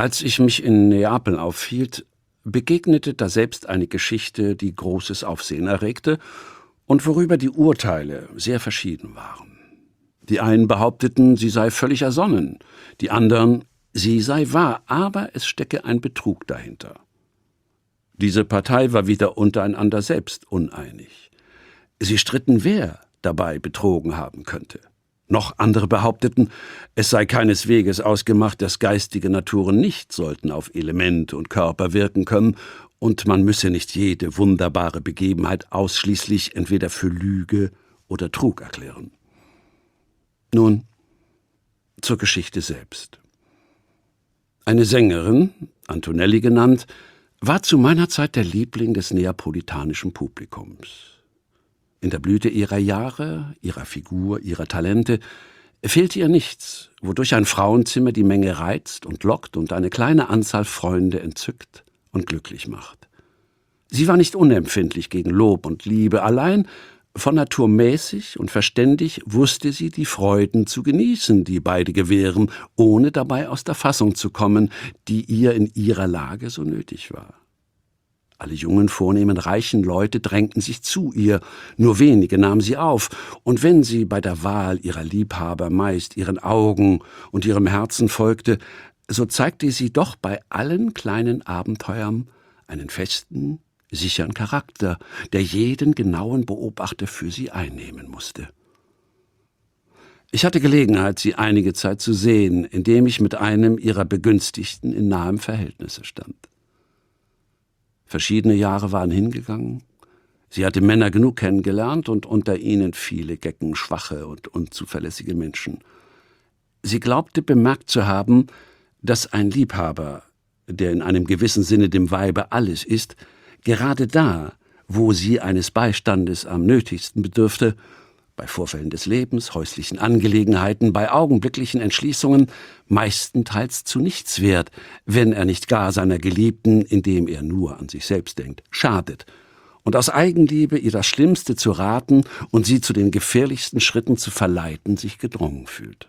Als ich mich in Neapel aufhielt, begegnete daselbst eine Geschichte, die großes Aufsehen erregte und worüber die Urteile sehr verschieden waren. Die einen behaupteten, sie sei völlig ersonnen, die anderen, sie sei wahr, aber es stecke ein Betrug dahinter. Diese Partei war wieder untereinander selbst uneinig. Sie stritten, wer dabei betrogen haben könnte. Noch andere behaupteten, es sei keinesweges ausgemacht, dass geistige Naturen nicht sollten auf Elemente und Körper wirken können, und man müsse nicht jede wunderbare Begebenheit ausschließlich entweder für Lüge oder Trug erklären. Nun, zur Geschichte selbst. Eine Sängerin, Antonelli genannt, war zu meiner Zeit der Liebling des neapolitanischen Publikums. In der Blüte ihrer Jahre, ihrer Figur, ihrer Talente fehlte ihr nichts, wodurch ein Frauenzimmer die Menge reizt und lockt und eine kleine Anzahl Freunde entzückt und glücklich macht. Sie war nicht unempfindlich gegen Lob und Liebe, allein von Natur mäßig und verständig wusste sie die Freuden zu genießen, die beide gewähren, ohne dabei aus der Fassung zu kommen, die ihr in ihrer Lage so nötig war. Alle jungen, vornehmen, reichen Leute drängten sich zu ihr, nur wenige nahm sie auf, und wenn sie bei der Wahl ihrer Liebhaber meist ihren Augen und ihrem Herzen folgte, so zeigte sie doch bei allen kleinen Abenteuern einen festen, sicheren Charakter, der jeden genauen Beobachter für sie einnehmen musste. Ich hatte Gelegenheit, sie einige Zeit zu sehen, indem ich mit einem ihrer Begünstigten in nahem Verhältnisse stand. Verschiedene Jahre waren hingegangen. Sie hatte Männer genug kennengelernt und unter ihnen viele Gecken, schwache und unzuverlässige Menschen. Sie glaubte bemerkt zu haben, dass ein Liebhaber, der in einem gewissen Sinne dem Weibe alles ist, gerade da, wo sie eines Beistandes am nötigsten bedürfte, bei Vorfällen des Lebens, häuslichen Angelegenheiten, bei augenblicklichen Entschließungen, meistenteils zu nichts wert, wenn er nicht gar seiner Geliebten, indem er nur an sich selbst denkt, schadet und aus Eigenliebe ihr das Schlimmste zu raten und sie zu den gefährlichsten Schritten zu verleiten, sich gedrungen fühlt.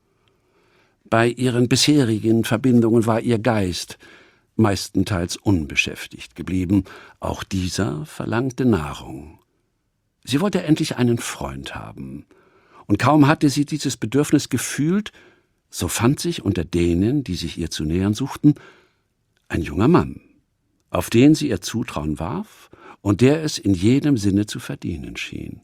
Bei ihren bisherigen Verbindungen war ihr Geist meistenteils unbeschäftigt geblieben, auch dieser verlangte Nahrung. Sie wollte endlich einen Freund haben, und kaum hatte sie dieses Bedürfnis gefühlt, so fand sich unter denen, die sich ihr zu nähern suchten, ein junger Mann, auf den sie ihr Zutrauen warf und der es in jedem Sinne zu verdienen schien.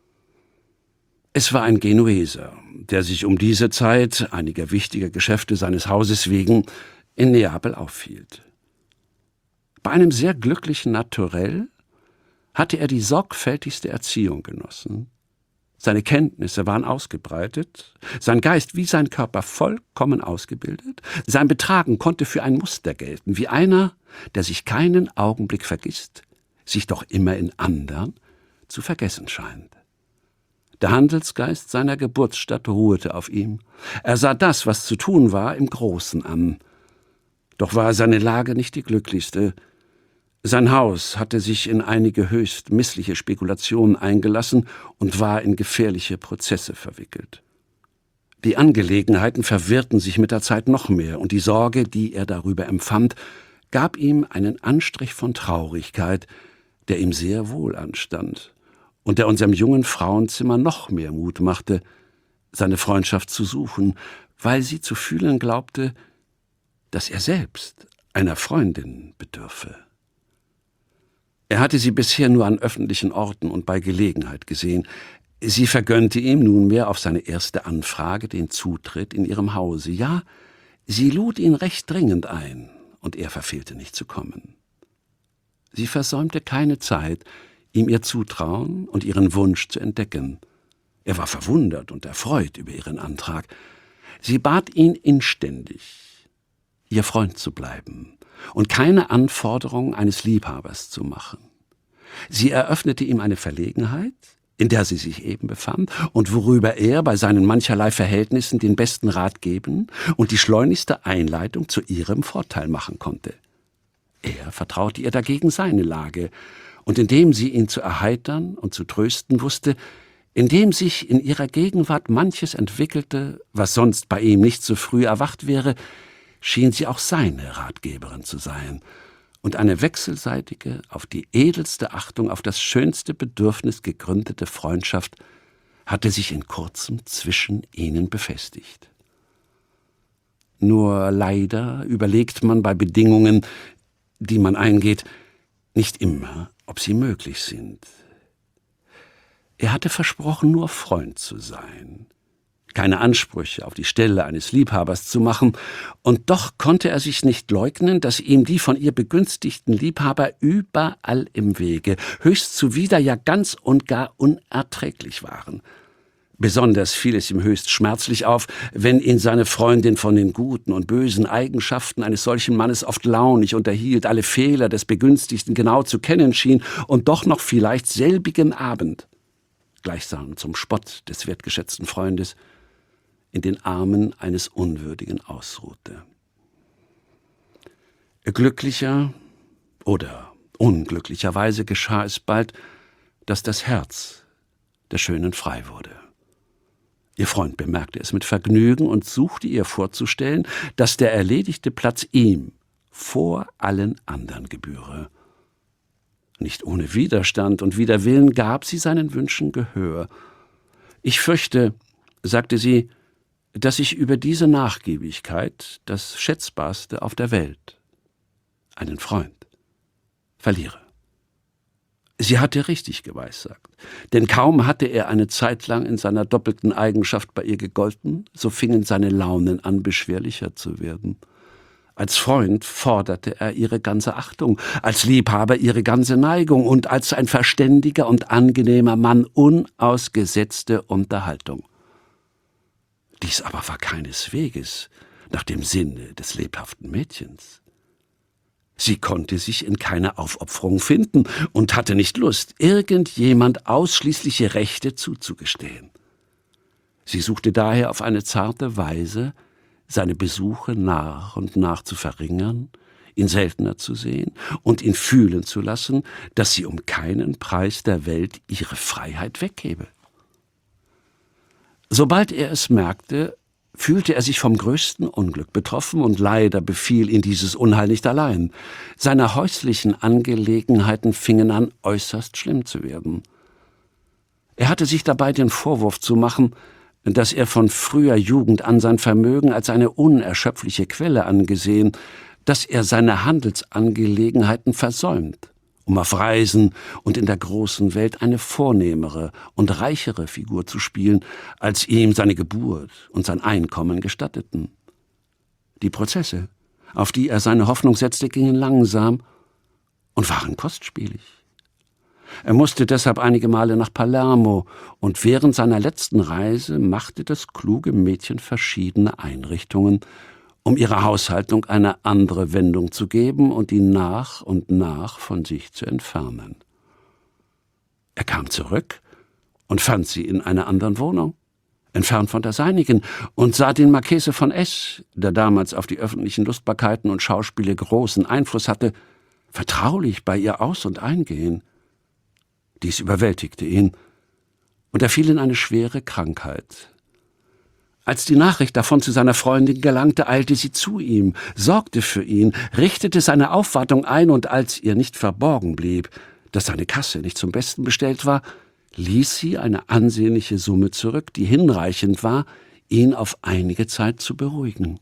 Es war ein Genueser, der sich um diese Zeit einiger wichtiger Geschäfte seines Hauses wegen in Neapel aufhielt. Bei einem sehr glücklichen Naturell hatte er die sorgfältigste Erziehung genossen. Seine Kenntnisse waren ausgebreitet, sein Geist wie sein Körper vollkommen ausgebildet, sein Betragen konnte für ein Muster gelten, wie einer, der sich keinen Augenblick vergisst, sich doch immer in andern zu vergessen scheint. Der Handelsgeist seiner Geburtsstadt ruhete auf ihm. Er sah das, was zu tun war, im Großen an. Doch war seine Lage nicht die glücklichste. Sein Haus hatte sich in einige höchst missliche Spekulationen eingelassen und war in gefährliche Prozesse verwickelt. Die Angelegenheiten verwirrten sich mit der Zeit noch mehr, und die Sorge, die er darüber empfand, gab ihm einen Anstrich von Traurigkeit, der ihm sehr wohl anstand und der unserem jungen Frauenzimmer noch mehr Mut machte, seine Freundschaft zu suchen, weil sie zu fühlen glaubte, dass er selbst einer Freundin bedürfe. Er hatte sie bisher nur an öffentlichen Orten und bei Gelegenheit gesehen. Sie vergönnte ihm nunmehr auf seine erste Anfrage den Zutritt in ihrem Hause. Ja, sie lud ihn recht dringend ein, und er verfehlte nicht zu kommen. Sie versäumte keine Zeit, ihm ihr Zutrauen und ihren Wunsch zu entdecken. Er war verwundert und erfreut über ihren Antrag. Sie bat ihn inständig, ihr Freund zu bleiben und keine Anforderung eines Liebhabers zu machen. Sie eröffnete ihm eine Verlegenheit, in der sie sich eben befand und worüber er bei seinen mancherlei Verhältnissen den besten Rat geben und die schleunigste Einleitung zu ihrem Vorteil machen konnte. Er vertraute ihr dagegen seine Lage, und indem sie ihn zu erheitern und zu trösten wusste, indem sich in ihrer Gegenwart manches entwickelte, was sonst bei ihm nicht so früh erwacht wäre, schien sie auch seine Ratgeberin zu sein, und eine wechselseitige, auf die edelste Achtung, auf das schönste Bedürfnis gegründete Freundschaft hatte sich in kurzem zwischen ihnen befestigt. Nur leider überlegt man bei Bedingungen, die man eingeht, nicht immer, ob sie möglich sind. Er hatte versprochen, nur Freund zu sein, keine Ansprüche auf die Stelle eines Liebhabers zu machen, und doch konnte er sich nicht leugnen, dass ihm die von ihr begünstigten Liebhaber überall im Wege, höchst zuwider, ja ganz und gar unerträglich waren. Besonders fiel es ihm höchst schmerzlich auf, wenn ihn seine Freundin von den guten und bösen Eigenschaften eines solchen Mannes oft launig unterhielt, alle Fehler des Begünstigten genau zu kennen schien und doch noch vielleicht selbigen Abend, gleichsam zum Spott des wertgeschätzten Freundes, in den Armen eines Unwürdigen ausruhte. Glücklicher oder unglücklicherweise geschah es bald, dass das Herz der Schönen frei wurde. Ihr Freund bemerkte es mit Vergnügen und suchte ihr vorzustellen, dass der erledigte Platz ihm vor allen anderen gebühre. Nicht ohne Widerstand und Widerwillen gab sie seinen Wünschen Gehör. »Ich fürchte«, sagte sie, »dass ich über diese Nachgiebigkeit das Schätzbarste auf der Welt, einen Freund, verliere.« Sie hatte richtig geweissagt, denn kaum hatte er eine Zeit lang in seiner doppelten Eigenschaft bei ihr gegolten, so fingen seine Launen an, beschwerlicher zu werden. Als Freund forderte er ihre ganze Achtung, als Liebhaber ihre ganze Neigung und als ein verständiger und angenehmer Mann unausgesetzte Unterhaltung. Dies aber war keinesweges nach dem Sinne des lebhaften Mädchens. Sie konnte sich in keiner Aufopferung finden und hatte nicht Lust, irgendjemand ausschließliche Rechte zuzugestehen. Sie suchte daher auf eine zarte Weise, seine Besuche nach und nach zu verringern, ihn seltener zu sehen und ihn fühlen zu lassen, dass sie um keinen Preis der Welt ihre Freiheit weggebe. Sobald er es merkte, fühlte er sich vom größten Unglück betroffen, und leider befiel ihn dieses Unheil nicht allein. Seine häuslichen Angelegenheiten fingen an, äußerst schlimm zu werden. Er hatte sich dabei den Vorwurf zu machen, dass er von früher Jugend an sein Vermögen als eine unerschöpfliche Quelle angesehen, dass er seine Handelsangelegenheiten versäumt, um auf Reisen und in der großen Welt eine vornehmere und reichere Figur zu spielen, als ihm seine Geburt und sein Einkommen gestatteten. Die Prozesse, auf die er seine Hoffnung setzte, gingen langsam und waren kostspielig. Er musste deshalb einige Male nach Palermo, und während seiner letzten Reise machte das kluge Mädchen verschiedene Einrichtungen, um ihrer Haushaltung eine andere Wendung zu geben und ihn nach und nach von sich zu entfernen. Er kam zurück und fand sie in einer anderen Wohnung, entfernt von der seinigen, und sah den Marchese von S., der damals auf die öffentlichen Lustbarkeiten und Schauspiele großen Einfluss hatte, vertraulich bei ihr aus- und eingehen. Dies überwältigte ihn, und er fiel in eine schwere Krankheit. Als die Nachricht davon zu seiner Freundin gelangte, eilte sie zu ihm, sorgte für ihn, richtete seine Aufwartung ein, und als ihr nicht verborgen blieb, dass seine Kasse nicht zum Besten bestellt war, ließ sie eine ansehnliche Summe zurück, die hinreichend war, ihn auf einige Zeit zu beruhigen.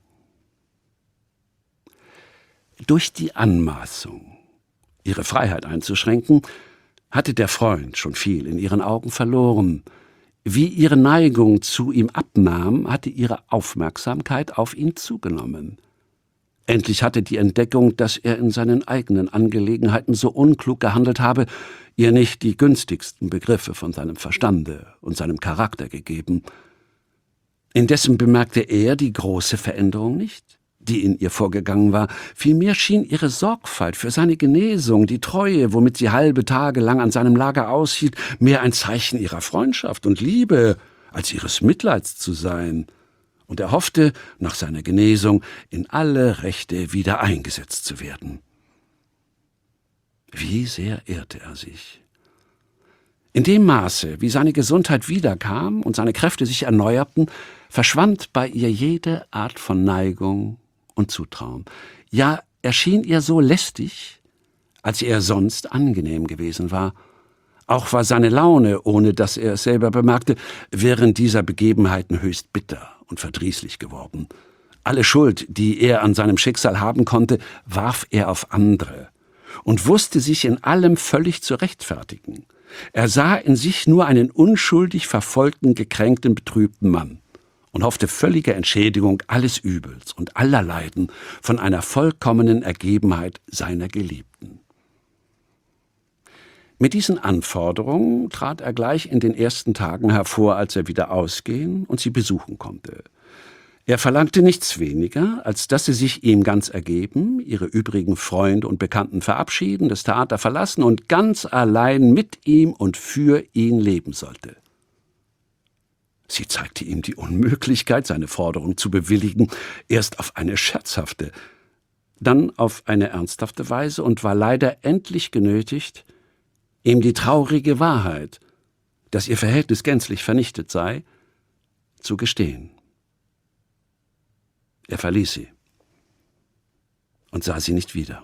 Durch die Anmaßung, ihre Freiheit einzuschränken, hatte der Freund schon viel in ihren Augen verloren. Wie ihre Neigung zu ihm abnahm, hatte ihre Aufmerksamkeit auf ihn zugenommen. Endlich hatte die Entdeckung, dass er in seinen eigenen Angelegenheiten so unklug gehandelt habe, ihr nicht die günstigsten Begriffe von seinem Verstande und seinem Charakter gegeben. Indessen bemerkte er die große Veränderung nicht, die in ihr vorgegangen war. Vielmehr schien ihre Sorgfalt für seine Genesung, die Treue, womit sie halbe Tage lang an seinem Lager aushielt, mehr ein Zeichen ihrer Freundschaft und Liebe als ihres Mitleids zu sein. Und er hoffte, nach seiner Genesung in alle Rechte wieder eingesetzt zu werden. Wie sehr ehrte er sich. In dem Maße, wie seine Gesundheit wiederkam und seine Kräfte sich erneuerten, verschwand bei ihr jede Art von Neigung und Zutrauen. Ja, er schien ihr so lästig, als er sonst angenehm gewesen war. Auch war seine Laune, ohne dass er es selber bemerkte, während dieser Begebenheiten höchst bitter und verdrießlich geworden. Alle Schuld, die er an seinem Schicksal haben konnte, warf er auf andere und wusste sich in allem völlig zu rechtfertigen. Er sah in sich nur einen unschuldig verfolgten, gekränkten, betrübten Mann und hoffte völlige Entschädigung alles Übels und aller Leiden von einer vollkommenen Ergebenheit seiner Geliebten. Mit diesen Anforderungen trat er gleich in den ersten Tagen hervor, als er wieder ausgehen und sie besuchen konnte. Er verlangte nichts weniger, als dass sie sich ihm ganz ergeben, ihre übrigen Freunde und Bekannten verabschieden, das Theater verlassen und ganz allein mit ihm und für ihn leben sollte. Sie zeigte ihm die Unmöglichkeit, seine Forderung zu bewilligen, erst auf eine scherzhafte, dann auf eine ernsthafte Weise und war leider endlich genötigt, ihm die traurige Wahrheit, dass ihr Verhältnis gänzlich vernichtet sei, zu gestehen. Er verließ sie und sah sie nicht wieder.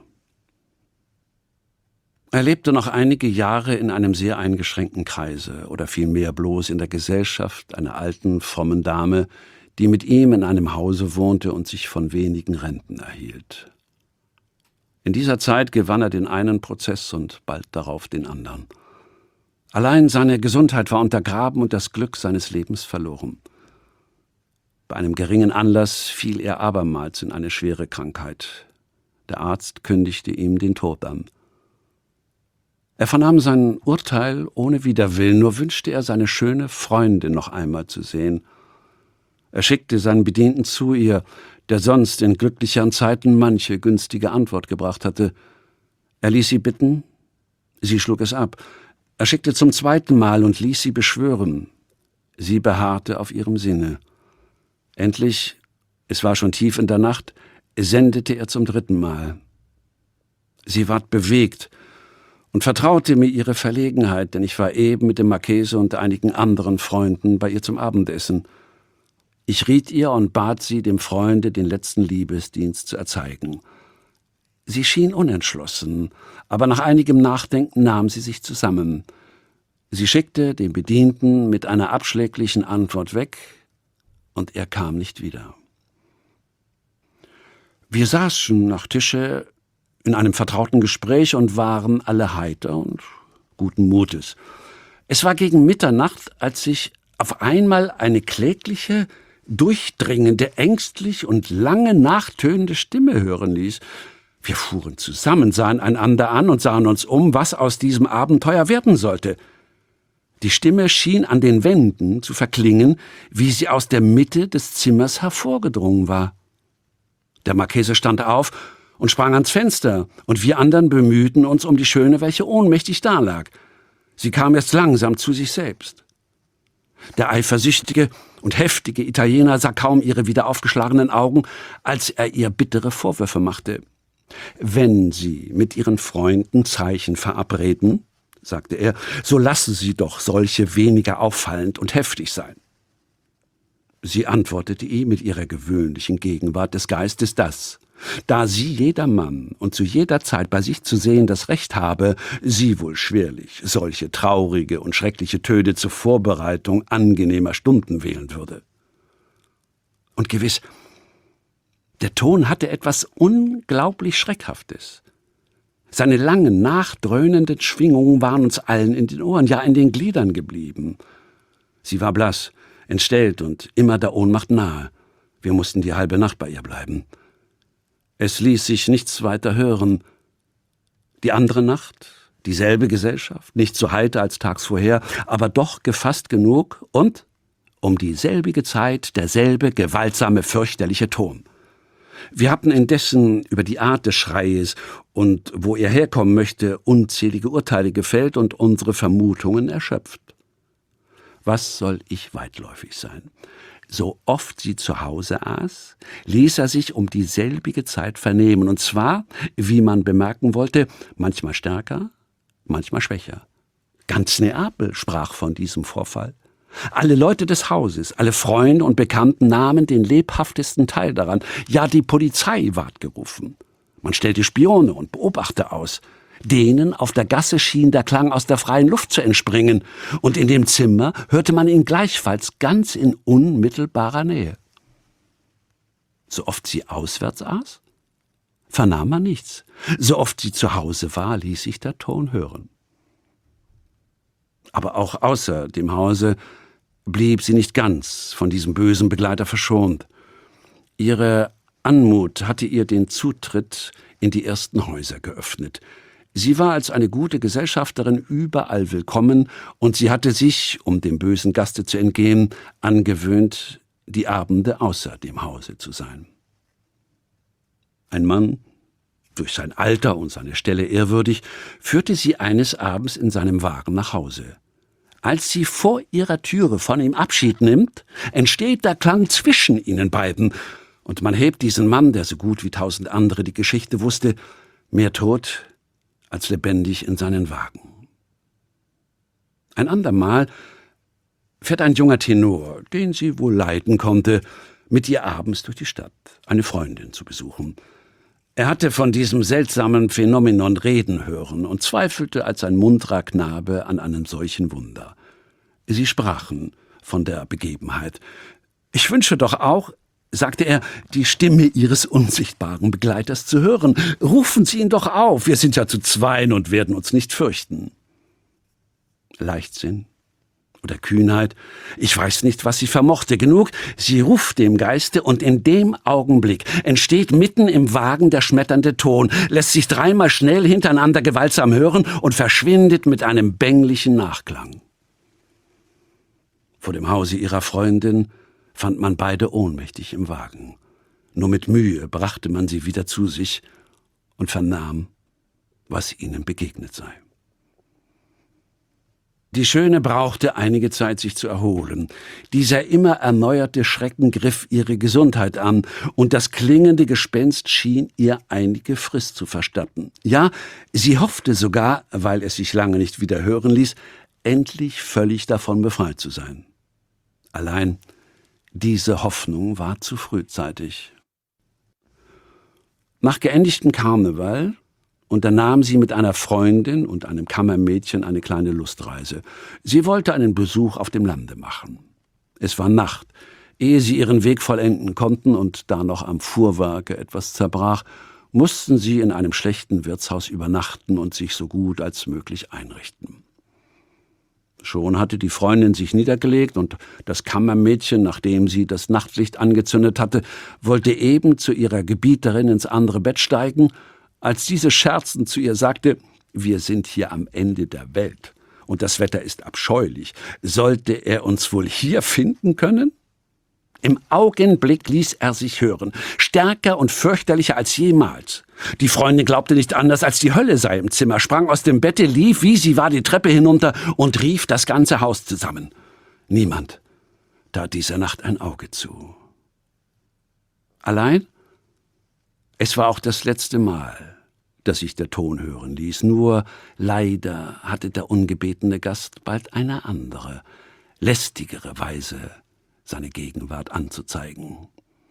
Er lebte noch einige Jahre in einem sehr eingeschränkten Kreise oder vielmehr bloß in der Gesellschaft einer alten, frommen Dame, die mit ihm in einem Hause wohnte und sich von wenigen Renten erhielt. In dieser Zeit gewann er den einen Prozess und bald darauf den anderen. Allein seine Gesundheit war untergraben und das Glück seines Lebens verloren. Bei einem geringen Anlass fiel er abermals in eine schwere Krankheit. Der Arzt kündigte ihm den Tod an. Er vernahm sein Urteil ohne Widerwillen, nur wünschte er, seine schöne Freundin noch einmal zu sehen. Er schickte seinen Bedienten zu ihr, der sonst in glücklicheren Zeiten manche günstige Antwort gebracht hatte. Er ließ sie bitten, sie schlug es ab. Er schickte zum zweiten Mal und ließ sie beschwören. Sie beharrte auf ihrem Sinne. Endlich, es war schon tief in der Nacht, sendete er zum dritten Mal. Sie ward bewegt und vertraute mir ihre Verlegenheit, denn ich war eben mit dem Marchese und einigen anderen Freunden bei ihr zum Abendessen. Ich riet ihr und bat sie, dem Freunde den letzten Liebesdienst zu erzeigen. Sie schien unentschlossen, aber nach einigem Nachdenken nahm sie sich zusammen. Sie schickte den Bedienten mit einer abschläglichen Antwort weg, und er kam nicht wieder. Wir saßen nach Tische in einem vertrauten Gespräch und waren alle heiter und guten Mutes. Es war gegen Mitternacht, als sich auf einmal eine klägliche, durchdringende, ängstlich und lange nachtönende Stimme hören ließ. Wir fuhren zusammen, sahen einander an und sahen uns um, was aus diesem Abenteuer werden sollte. Die Stimme schien an den Wänden zu verklingen, wie sie aus der Mitte des Zimmers hervorgedrungen war. Der Marchese stand auf und sprang ans Fenster, und wir anderen bemühten uns um die Schöne, welche ohnmächtig dalag. Sie kam erst langsam zu sich selbst. Der eifersüchtige und heftige Italiener sah kaum ihre wieder aufgeschlagenen Augen, als er ihr bittere Vorwürfe machte. »Wenn Sie mit Ihren Freunden Zeichen verabreden«, sagte er, »so lassen Sie doch solche weniger auffallend und heftig sein.« Sie antwortete ihm mit ihrer gewöhnlichen Gegenwart des Geistes, dass, da sie jedermann und zu jeder Zeit bei sich zu sehen das Recht habe, sie wohl schwerlich solche traurige und schreckliche Töne zur Vorbereitung angenehmer Stunden wählen würde. Und gewiss, der Ton hatte etwas unglaublich Schreckhaftes. Seine langen, nachdröhnenden Schwingungen waren uns allen in den Ohren, ja in den Gliedern geblieben. Sie war blass, entstellt und immer der Ohnmacht nahe. Wir mussten die halbe Nacht bei ihr bleiben. Es ließ sich nichts weiter hören. Die andere Nacht, dieselbe Gesellschaft, nicht so heiter als tags vorher, aber doch gefasst genug und um dieselbige Zeit derselbe gewaltsame, fürchterliche Ton. Wir hatten indessen über die Art des Schreies und wo er herkommen möchte unzählige Urteile gefällt und unsere Vermutungen erschöpft. Was soll ich weitläufig sein? So oft sie zu Hause aß, ließ er sich um dieselbige Zeit vernehmen, und zwar, wie man bemerken wollte, manchmal stärker, manchmal schwächer. Ganz Neapel sprach von diesem Vorfall. Alle Leute des Hauses, alle Freunde und Bekannten nahmen den lebhaftesten Teil daran. Ja, die Polizei ward gerufen. Man stellte Spione und Beobachter aus. Denen auf der Gasse schien der Klang aus der freien Luft zu entspringen, und in dem Zimmer hörte man ihn gleichfalls ganz in unmittelbarer Nähe. So oft sie auswärts aß, vernahm man nichts. So oft sie zu Hause war, ließ sich der Ton hören. Aber auch außer dem Hause blieb sie nicht ganz von diesem bösen Begleiter verschont. Ihre Anmut hatte ihr den Zutritt in die ersten Häuser geöffnet. Sie war als eine gute Gesellschafterin überall willkommen, und sie hatte sich, um dem bösen Gaste zu entgehen, angewöhnt, die Abende außer dem Hause zu sein. Ein Mann, durch sein Alter und seine Stelle ehrwürdig, führte sie eines Abends in seinem Wagen nach Hause. Als sie vor ihrer Türe von ihm Abschied nimmt, entsteht der Klang zwischen ihnen beiden, und man hebt diesen Mann, der so gut wie 1000 andere die Geschichte wusste, mehr tot als lebendig in seinen Wagen. Ein andermal fährt ein junger Tenor, den sie wohl leiden konnte, mit ihr abends durch die Stadt, eine Freundin zu besuchen. Er hatte von diesem seltsamen Phänomenon reden hören und zweifelte als ein munterer Knabe an einem solchen Wunder. Sie sprachen von der Begebenheit. »Ich wünsche doch auch«, sagte er, »die Stimme Ihres unsichtbaren Begleiters zu hören. Rufen Sie ihn doch auf, wir sind ja zu zweien und werden uns nicht fürchten.« Leichtsinn oder Kühnheit, ich weiß nicht, was sie vermochte. Genug, sie ruft dem Geiste, und in dem Augenblick entsteht mitten im Wagen der schmetternde Ton, lässt sich dreimal schnell hintereinander gewaltsam hören und verschwindet mit einem bänglichen Nachklang. Vor dem Hause ihrer Freundin fand man beide ohnmächtig im Wagen. Nur mit Mühe brachte man sie wieder zu sich und vernahm, was ihnen begegnet sei. Die Schöne brauchte einige Zeit, sich zu erholen. Dieser immer erneuerte Schrecken griff ihre Gesundheit an, und das klingende Gespenst schien ihr einige Frist zu verstatten. Ja, sie hoffte sogar, weil es sich lange nicht wieder hören ließ, endlich völlig davon befreit zu sein. Allein diese Hoffnung war zu frühzeitig. Nach geendigtem Karneval unternahm sie mit einer Freundin und einem Kammermädchen eine kleine Lustreise. Sie wollte einen Besuch auf dem Lande machen. Es war Nacht, ehe sie ihren Weg vollenden konnten, und da noch am Fuhrwerke etwas zerbrach, mussten sie in einem schlechten Wirtshaus übernachten und sich so gut als möglich einrichten. Schon hatte die Freundin sich niedergelegt, und das Kammermädchen, nachdem sie das Nachtlicht angezündet hatte, wollte eben zu ihrer Gebieterin ins andere Bett steigen, als diese scherzend zu ihr sagte: »Wir sind hier am Ende der Welt, und das Wetter ist abscheulich. Sollte er uns wohl hier finden können?« Im Augenblick ließ er sich hören, stärker und fürchterlicher als jemals. Die Freundin glaubte nicht anders, als die Hölle sei im Zimmer, sprang aus dem Bette, lief, wie sie war, die Treppe hinunter und rief das ganze Haus zusammen. Niemand tat dieser Nacht ein Auge zu. Allein, es war auch das letzte Mal, dass sich der Ton hören ließ. Nur leider hatte der ungebetene Gast bald eine andere, lästigere Weise, seine Gegenwart anzuzeigen.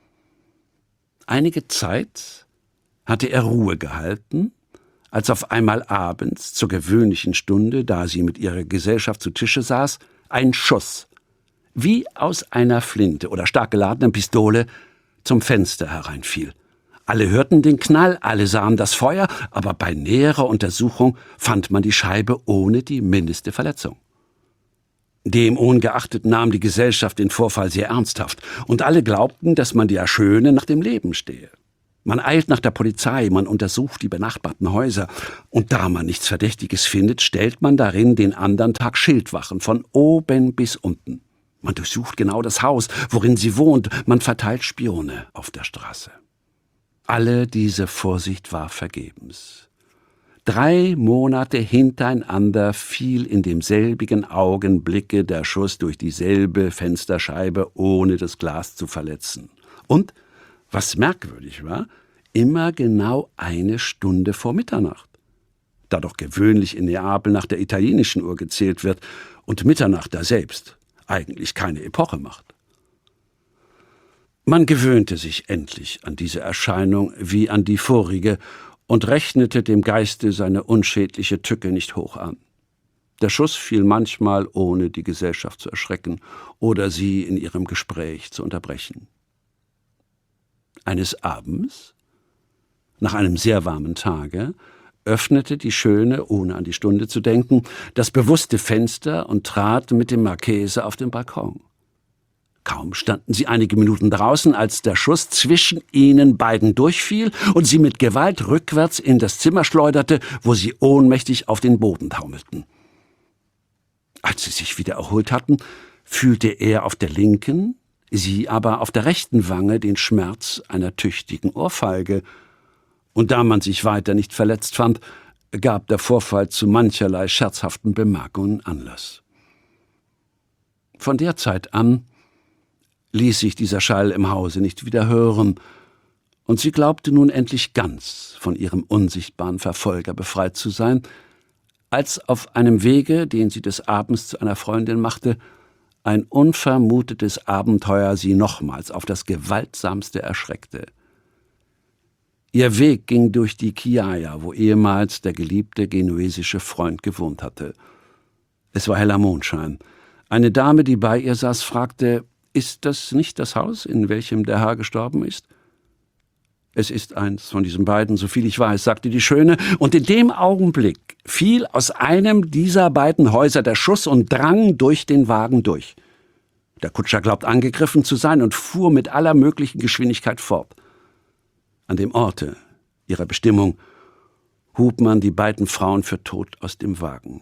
Einige Zeit hatte er Ruhe gehalten, als auf einmal abends zur gewöhnlichen Stunde, da sie mit ihrer Gesellschaft zu Tische saß, ein Schuss, wie aus einer Flinte oder stark geladenen Pistole, zum Fenster hereinfiel. Alle hörten den Knall, alle sahen das Feuer, aber bei näherer Untersuchung fand man die Scheibe ohne die mindeste Verletzung. Demungeachtet nahm die Gesellschaft den Vorfall sehr ernsthaft, und alle glaubten, dass man der Schöne nach dem Leben stehe. Man eilt nach der Polizei, man untersucht die benachbarten Häuser, und da man nichts Verdächtiges findet, stellt man darin den andern Tag Schildwachen von oben bis unten. Man durchsucht genau das Haus, worin sie wohnt, man verteilt Spione auf der Straße. Alle diese Vorsicht war vergebens. 3 Monate hintereinander fiel in demselbigen Augenblicke der Schuss durch dieselbe Fensterscheibe, ohne das Glas zu verletzen. Und, was merkwürdig war, immer genau 1 Stunde vor Mitternacht. Da doch gewöhnlich in Neapel nach der italienischen Uhr gezählt wird und Mitternacht daselbst eigentlich keine Epoche macht. Man gewöhnte sich endlich an diese Erscheinung wie an die vorige und rechnete dem Geiste seine unschädliche Tücke nicht hoch an. Der Schuss fiel manchmal, ohne die Gesellschaft zu erschrecken oder sie in ihrem Gespräch zu unterbrechen. Eines Abends, nach einem sehr warmen Tage, öffnete die Schöne, ohne an die Stunde zu denken, das bewusste Fenster und trat mit dem Marchese auf den Balkon. Kaum standen sie einige Minuten draußen, als der Schuss zwischen ihnen beiden durchfiel und sie mit Gewalt rückwärts in das Zimmer schleuderte, wo sie ohnmächtig auf den Boden taumelten. Als sie sich wieder erholt hatten, fühlte er auf der linken, sie aber auf der rechten Wange den Schmerz einer tüchtigen Ohrfeige, und da man sich weiter nicht verletzt fand, gab der Vorfall zu mancherlei scherzhaften Bemerkungen Anlass. Von der Zeit an ließ sich dieser Schall im Hause nicht wieder hören, und sie glaubte nun endlich ganz von ihrem unsichtbaren Verfolger befreit zu sein, als auf einem Wege, den sie des Abends zu einer Freundin machte, ein unvermutetes Abenteuer sie nochmals auf das Gewaltsamste erschreckte. Ihr Weg ging durch die Chiaia, wo ehemals der geliebte genuesische Freund gewohnt hatte. Es war heller Mondschein. Eine Dame, die bei ihr saß, fragte: »Ist das nicht das Haus, in welchem der Herr gestorben ist?« »Es ist eins von diesen beiden, soviel ich weiß«, sagte die Schöne, und in dem Augenblick fiel aus einem dieser beiden Häuser der Schuss und drang durch den Wagen durch. Der Kutscher glaubt angegriffen zu sein und fuhr mit aller möglichen Geschwindigkeit fort. An dem Orte ihrer Bestimmung hub man die beiden Frauen für tot aus dem Wagen.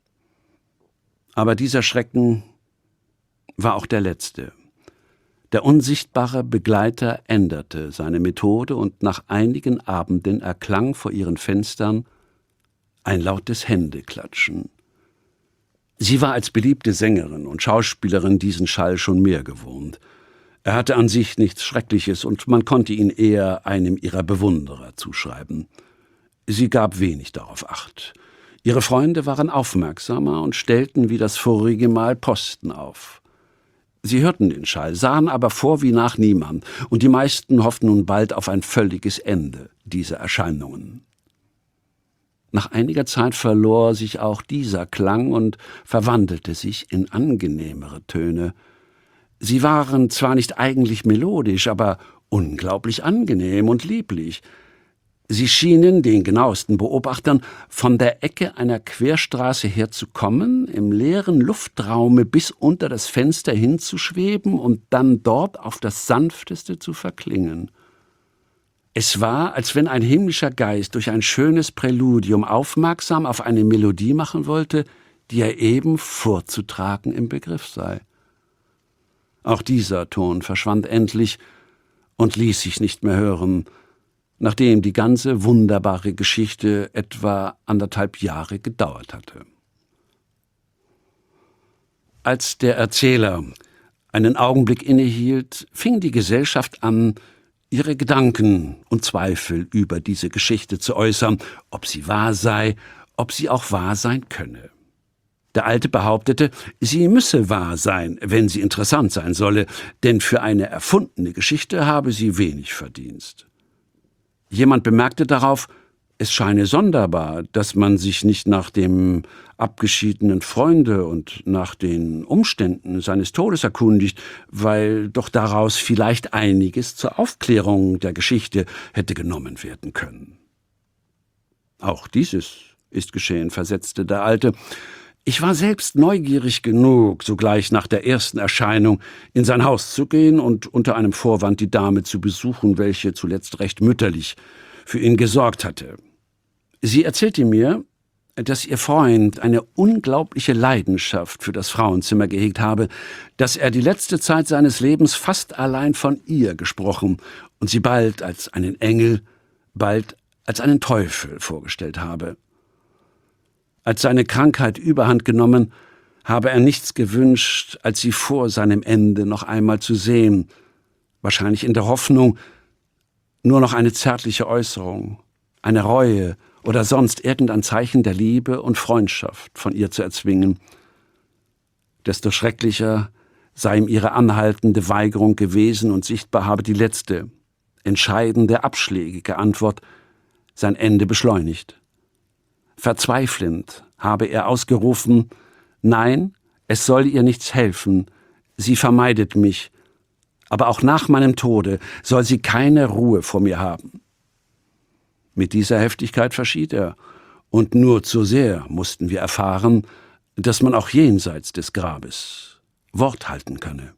Aber dieser Schrecken war auch der letzte. Der unsichtbare Begleiter änderte seine Methode, und nach einigen Abenden erklang vor ihren Fenstern ein lautes Händeklatschen. Sie war als beliebte Sängerin und Schauspielerin diesen Schall schon mehr gewohnt. Er hatte an sich nichts Schreckliches, und man konnte ihn eher einem ihrer Bewunderer zuschreiben. Sie gab wenig darauf Acht. Ihre Freunde waren aufmerksamer und stellten wie das vorige Mal Posten auf. Sie hörten den Schall, sahen aber vor wie nach niemand, und die meisten hofften nun bald auf ein völliges Ende dieser Erscheinungen. Nach einiger Zeit verlor sich auch dieser Klang und verwandelte sich in angenehmere Töne. Sie waren zwar nicht eigentlich melodisch, aber unglaublich angenehm und lieblich. Sie schienen den genauesten Beobachtern von der Ecke einer Querstraße her zu kommen, im leeren Luftraume bis unter das Fenster hinzuschweben und dann dort auf das Sanfteste zu verklingen. Es war, als wenn ein himmlischer Geist durch ein schönes Präludium aufmerksam auf eine Melodie machen wollte, die er eben vorzutragen im Begriff sei. Auch dieser Ton verschwand endlich und ließ sich nicht mehr hören, nachdem die ganze wunderbare Geschichte etwa 1,5 Jahre gedauert hatte. Als der Erzähler einen Augenblick innehielt, fing die Gesellschaft an, ihre Gedanken und Zweifel über diese Geschichte zu äußern, ob sie wahr sei, ob sie auch wahr sein könne. Der Alte behauptete, sie müsse wahr sein, wenn sie interessant sein solle, denn für eine erfundene Geschichte habe sie wenig Verdienst. Jemand bemerkte darauf, es scheine sonderbar, dass man sich nicht nach dem abgeschiedenen Freunde und nach den Umständen seines Todes erkundigt, weil doch daraus vielleicht einiges zur Aufklärung der Geschichte hätte genommen werden können. Auch dieses ist geschehen, versetzte der Alte. Ich war selbst neugierig genug, sogleich nach der ersten Erscheinung in sein Haus zu gehen und unter einem Vorwand die Dame zu besuchen, welche zuletzt recht mütterlich für ihn gesorgt hatte. Sie erzählte mir, dass ihr Freund eine unglaubliche Leidenschaft für das Frauenzimmer gehegt habe, dass er die letzte Zeit seines Lebens fast allein von ihr gesprochen und sie bald als einen Engel, bald als einen Teufel vorgestellt habe. Als seine Krankheit überhand genommen, habe er nichts gewünscht, als sie vor seinem Ende noch einmal zu sehen, wahrscheinlich in der Hoffnung, nur noch eine zärtliche Äußerung, eine Reue oder sonst irgendein Zeichen der Liebe und Freundschaft von ihr zu erzwingen. Desto schrecklicher sei ihm ihre anhaltende Weigerung gewesen und sichtbar habe die letzte, entscheidende, abschlägige Antwort sein Ende beschleunigt. Verzweifelnd habe er ausgerufen: »Nein, es soll ihr nichts helfen, sie vermeidet mich, aber auch nach meinem Tode soll sie keine Ruhe vor mir haben.« Mit dieser Heftigkeit verschied er, und nur zu sehr mussten wir erfahren, dass man auch jenseits des Grabes Wort halten könne.